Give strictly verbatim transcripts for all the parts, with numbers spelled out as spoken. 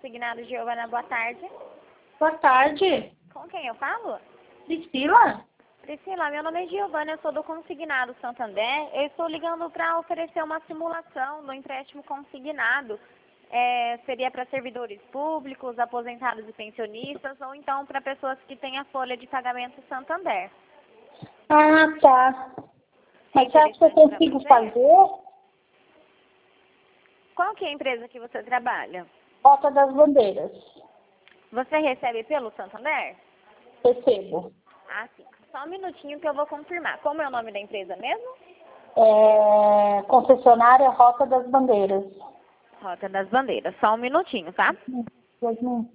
Consignado, Giovana, boa tarde. Boa tarde. Com quem eu falo? Priscila? Priscila, meu nome é Giovana, eu sou do Consignado Santander. Eu estou ligando para oferecer uma simulação do empréstimo consignado. É, seria para servidores públicos, aposentados e pensionistas, ou então para pessoas que têm a folha de pagamento Santander. Ah, tá. Mas você acha que eu consigo fazer? Qual que é a empresa que você trabalha? Rota das Bandeiras. Você recebe pelo Santander? Recebo. Ah, sim. Só um minutinho que eu vou confirmar. Como é o nome da empresa mesmo? É... Concessionária Rota das Bandeiras. Rota das Bandeiras. Só um minutinho, tá? Jasmine.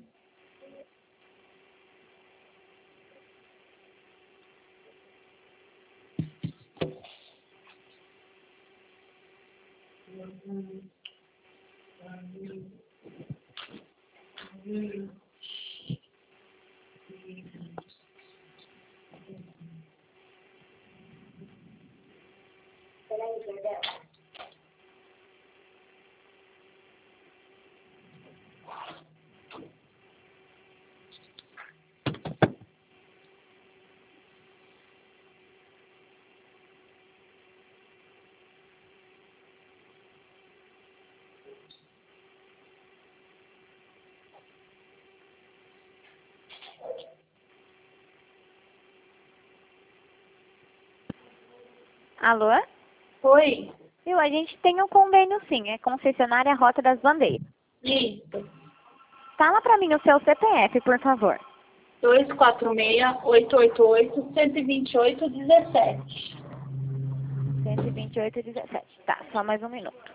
Alô? Oi. Viu? A gente tem um convênio sim, é concessionária Rota das Bandeiras. Isso. Fala pra mim o seu C P F, por favor. dois quatro seis, oito oito oito, um dois oito, um sete. cento e vinte e oito e dezessete. Tá, só mais um minuto.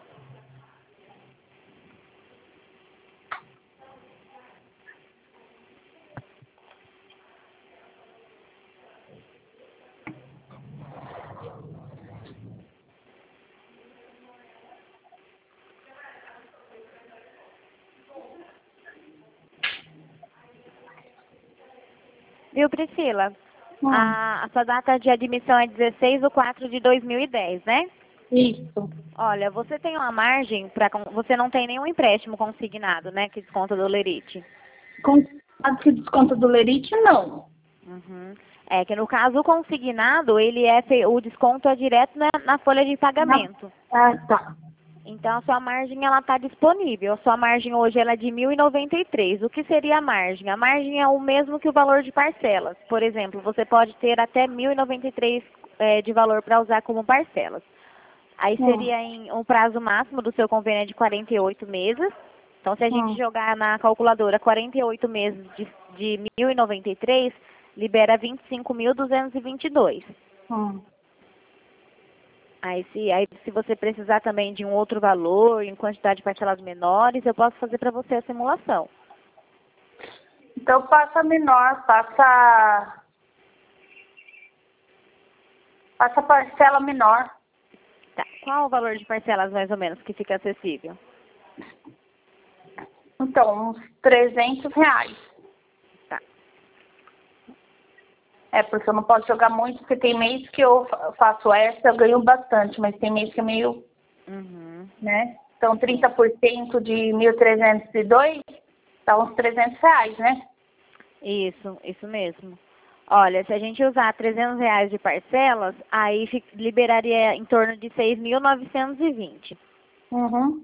Viu, Priscila? Hum. A, a sua data de admissão é dezesseis de quatro de dois mil e dez, né? Isso. Olha, você tem uma margem para... Você não tem nenhum empréstimo consignado, né? Que desconta do Lerite. Com que desconto do Lerite, não. Uhum. É que no caso o consignado, ele é fe- o desconto é direto na, na folha de pagamento. Ah, tá. Então a sua margem ela está disponível. A sua margem hoje ela é de mil e noventa e três. O que seria a margem? A margem é o mesmo que o valor de parcelas. Por exemplo, você pode ter até mil e noventa e três é, de valor para usar como parcelas. Aí Hum. seria em um prazo máximo do seu convênio é de quarenta e oito meses. Então se a gente Hum. jogar na calculadora quarenta e oito meses de, de mil e noventa e três, libera vinte e cinco mil duzentos e vinte e dois. Hum. Aí se, aí se você precisar também de um outro valor, em quantidade de parcelas menores, eu posso fazer para você a simulação. Então passa menor, passa. Passa parcela menor. Tá. Qual o valor de parcelas mais ou menos que fica acessível? Então, uns trezentos reais. Tá. É, porque eu não posso jogar muito, porque tem mês que eu fa- faço essa, eu ganho bastante, mas tem mês que é meio, Uhum. né? Então, trinta por cento de mil trezentos e dois, dá uns trezentos reais, né? Isso, isso mesmo. Olha, se a gente usar trezentos reais de parcelas, aí fi- liberaria em torno de seis mil novecentos e vinte. Uhum.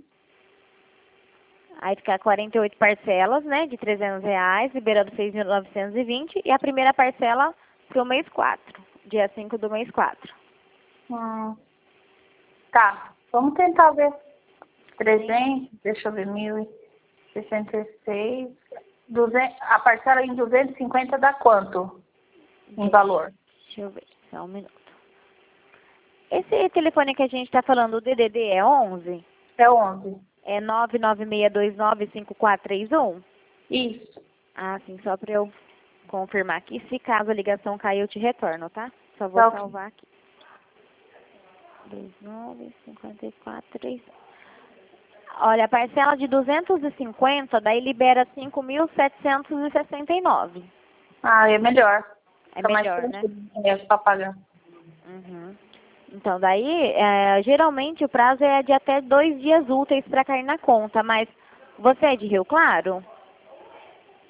Aí fica quarenta e oito parcelas, né, de trezentos reais, liberando seis mil novecentos e vinte. E a primeira parcela para o mês quatro, dia cinco do mês quatro. Hum. Tá, vamos tentar ver. trezentos, deixa eu ver, mil e sessenta e seis. duzentos, a parcela em duzentos e cinquenta dá quanto em valor? Deixa eu ver, só um minuto. Esse telefone que a gente está falando, o D D D é onze? É onze. É nove nove seis dois nove cinco quatro três um? Isso. Ah, sim, só para eu confirmar aqui. Se caso a ligação cair, eu te retorno, tá? Só vou Tá ok. salvar aqui. dois nove cinco quatro três um. Olha, a parcela de duzentos e cinquenta, daí libera cinco mil setecentos e sessenta e nove. Ah, é melhor. É Fica mais melhor, né? tranquilo mesmo pra pagar. Uhum. Então, daí, é, geralmente o prazo é de até dois dias úteis para cair na conta, mas você é de Rio Claro?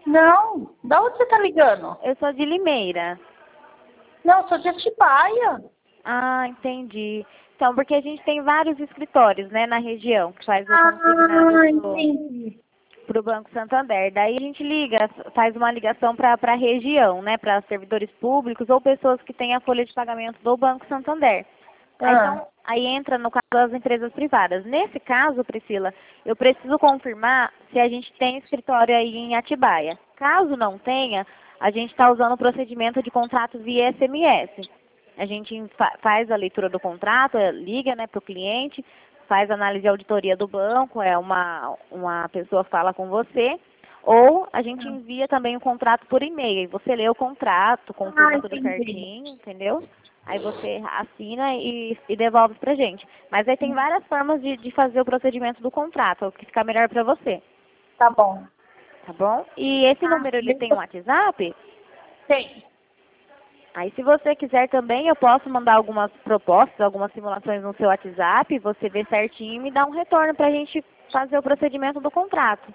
Não, da onde você tá ligando? Eu sou de Limeira. Não, eu sou de Atibaia. Ah, entendi. Então, porque a gente tem vários escritórios, né, na região, que faz o Ah, consignado entendi. para o Banco Santander. Daí a gente liga, faz uma ligação para a região, né, para servidores públicos ou pessoas que têm a folha de pagamento do Banco Santander. Aí, Ah, então, aí entra no caso das empresas privadas. Nesse caso, Priscila, eu preciso confirmar se a gente tem escritório aí em Atibaia. Caso não tenha, a gente está usando o procedimento de contrato via S M S. A gente fa- faz a leitura do contrato, eh, liga, né, para o cliente, faz análise de auditoria do banco, é uma, uma pessoa fala com você, ou a gente envia também o contrato por e-mail. E você lê o contrato, ah, confirma tudo entendi. certinho, entendeu? Aí você assina e, e devolve pra gente. Mas aí tem várias formas de, de fazer o procedimento do contrato, o que ficar melhor pra você, Tá bom. tá bom? E esse Ah, número, ele tem um deixa- WhatsApp? tem. Aí, se você quiser também, eu posso mandar algumas propostas, algumas simulações no seu WhatsApp, você vê certinho e me dá um retorno para a gente fazer o procedimento do contrato.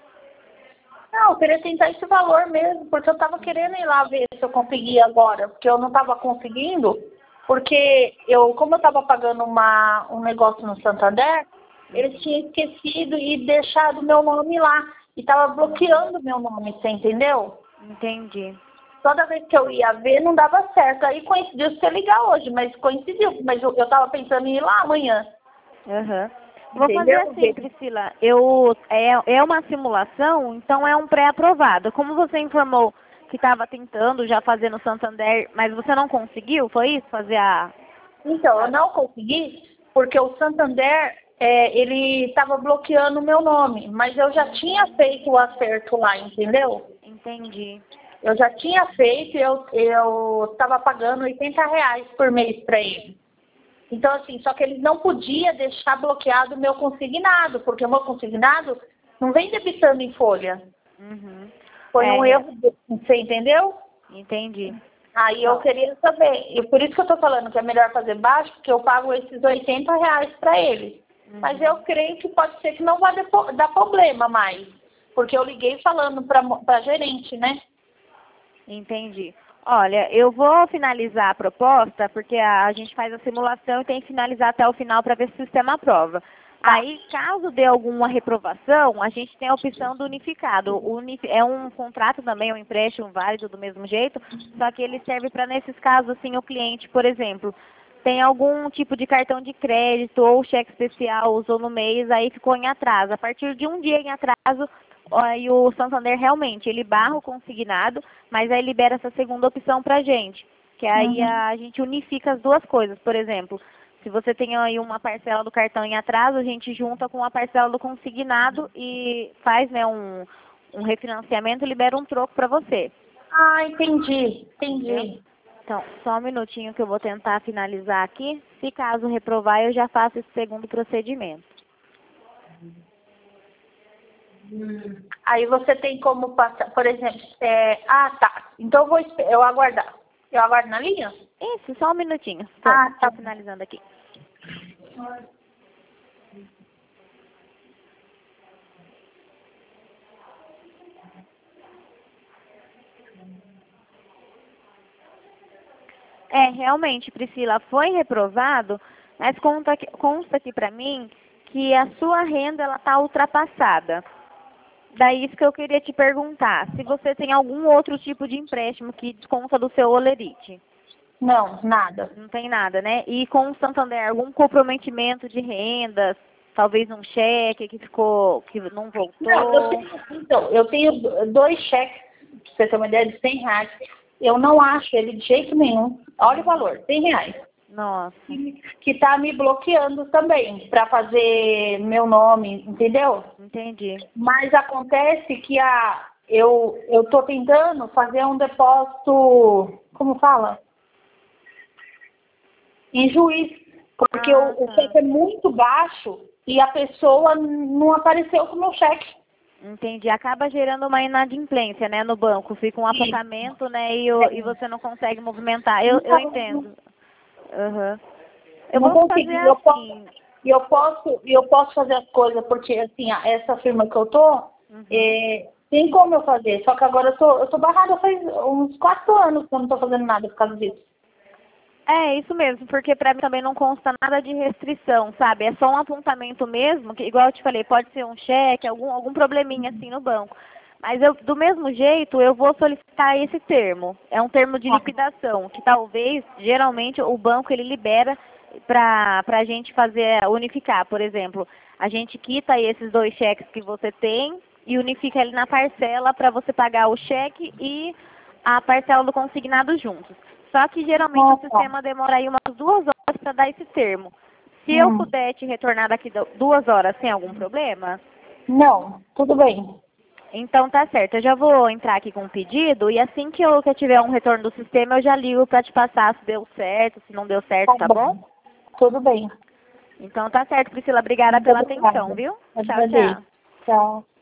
Não, eu queria tentar esse valor mesmo, porque eu tava querendo ir lá ver se eu conseguia agora, porque eu não tava conseguindo, porque eu, como eu tava pagando uma, um negócio no Santander, eles tinham esquecido e deixado meu nome lá, e tava bloqueando meu nome, você entendeu? Entendi. Toda vez que eu ia ver, não dava certo. Aí coincidiu você ligar hoje, mas coincidiu, mas eu, eu tava pensando em ir lá amanhã, Aham. Vou fazer entendeu? assim, Priscila. Eu, é, é uma simulação, então é um pré-aprovado. Como você informou que estava tentando já fazer no Santander, mas você não conseguiu, foi isso? Fazer a... Então, eu a- não consegui, porque o Santander, é, ele estava bloqueando o meu nome, mas eu já tinha feito o acerto lá, entendeu? Entendi. Eu já tinha feito e eu eu estava pagando oitenta reais por mês para ele. Então, assim, só que eles não podiam deixar bloqueado o meu consignado, porque o meu consignado não vem debitando em folha. Uhum. Foi um É, erro, de- você entendeu? entendi. Aí eu Então, queria saber, e por isso que eu estou falando que é melhor fazer baixo, porque eu pago esses oitenta reais para eles. Mas eu creio que pode ser que não vá depo- dar problema mais, porque eu liguei falando para a gerente, né? entendi. Olha, eu vou finalizar a proposta, porque a, a gente faz a simulação e tem que finalizar até o final para ver se o sistema aprova. Tá. Aí, caso dê alguma reprovação, a gente tem a opção do unificado. O uni- é um contrato também, um empréstimo válido do mesmo jeito, só que ele serve para, nesses casos, assim, o cliente, por exemplo, tem algum tipo de cartão de crédito ou cheque especial, usou no mês, aí ficou em atraso. A partir de um dia em atraso, aí o Santander realmente, ele barra o consignado, mas aí libera essa segunda opção pra gente, que aí Uhum. a gente unifica as duas coisas. Por exemplo, se você tem aí uma parcela do cartão em atraso, a gente junta com a parcela do consignado e faz, né, um, um refinanciamento e libera um troco para você. Ah, entendi, Entendeu? entendi. Então, só um minutinho que eu vou tentar finalizar aqui. Se caso reprovar, eu já faço esse segundo procedimento. Aí você tem como passar, por exemplo, é, ah, tá. Então eu vou espe- eu aguardar. Eu aguardo na linha? Isso, só um minutinho. Estou Ah, tá. finalizando aqui. É, realmente, Priscila, foi reprovado, mas conta aqui- consta aqui para mim que a sua renda ela está ultrapassada. Daí isso que eu queria te perguntar, se você tem algum outro tipo de empréstimo que desconta do seu olerite. Não, nada. Não tem nada, né? E com o Santander, algum comprometimento de rendas, talvez um cheque que ficou, que não Não, eu voltou. tenho, então, eu tenho dois cheques, pra você ter uma ideia, de cem reais. Eu não acho ele de jeito nenhum. Olha o valor, cem reais. Nossa, Que está me bloqueando também para fazer meu nome, entendeu? entendi. Mas acontece que a, eu eu estou tentando fazer um depósito, como fala? Em juiz, porque Ah, o, o tá. cheque é muito baixo e a pessoa não apareceu com o meu cheque. Entendi. Acaba gerando uma inadimplência, né, no banco. Fica um apontamento, né, e, o- e você não consegue movimentar. Eu, eu Não, não, entendo. Aham. Eu não vou fazer consegui. Eu posso, assim. eu posso, eu posso fazer as coisas, porque assim, a- essa firma que eu tô, Uhum. é, Tem como eu fazer, só que agora eu tô, eu tô barrada faz uns quatro anos que eu não tô fazendo nada por causa disso. É, isso mesmo, porque pra mim também não consta nada de restrição, sabe? É só um apontamento mesmo, que igual eu te falei, pode ser um cheque, algum, algum probleminha assim no banco. Mas eu, do mesmo jeito, eu vou solicitar esse termo. É um termo de liquidação, que talvez, geralmente, o banco ele libera para a gente fazer, unificar. Por exemplo, a gente quita aí esses dois cheques que você tem e unifica ele na parcela para você pagar o cheque e a parcela do consignado juntos. Só que geralmente Ah, o tá. sistema demora aí umas duas horas para dar esse termo. Se eu Hum. puder te retornar daqui du- duas horas sem algum problema, Não, tudo bem. então tá certo. Eu já vou entrar aqui com o pedido e assim que eu, que eu tiver um retorno do sistema, eu já ligo para te passar se deu certo, se não deu certo, tá bom? Tudo bem. Então tá certo, Priscila. Obrigada Muito pela obrigada. atenção, viu? Tchau, Agradeço. tchau. Tchau.